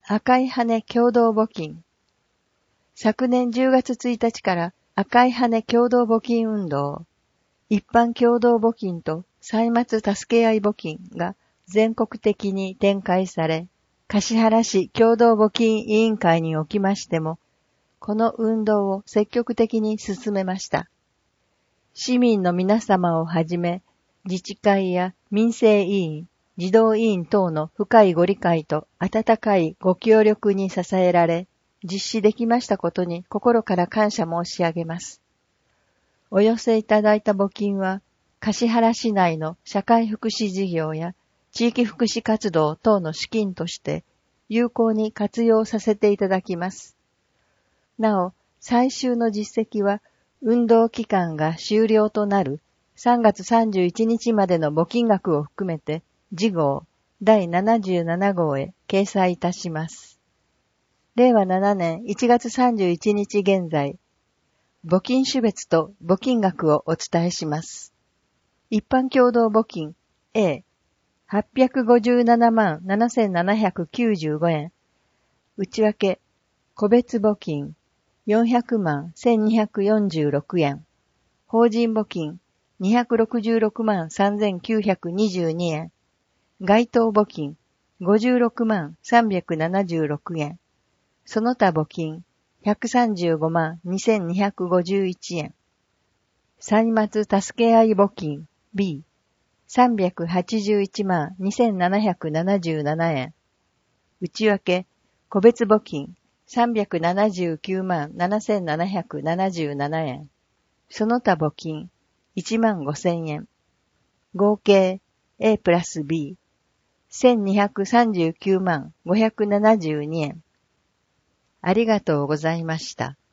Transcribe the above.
赤い羽共同募金。昨年10月1日から赤い羽共同募金運動、一般共同募金と歳末助け合い募金が全国的に展開され、橿原市共同募金委員会におきましても、この運動を積極的に進めました。市民の皆様をはじめ、自治会や民生委員、児童委員等の深いご理解と温かいご協力に支えられ、実施できましたことに心から感謝申し上げます。お寄せいただいた募金は、橿原市内の社会福祉事業や地域福祉活動等の資金として有効に活用させていただきます。なお、最終の実績は、運動期間が終了となる3月31日までの募金額を含めて、次号第77号へ掲載いたします。令和7年1月31日現在、募金種別と募金額をお伝えします。一般共同募金 A、857万7795円。内訳、個別募金400万1246円。法人募金266万3922円。該当募金56万376円。その他募金135万2251円。歳末助け合い募金 B、381万2777円。内訳、個別募金379万7777円。その他募金1万5000円。合計 A プラス B、1239万572円。ありがとうございました。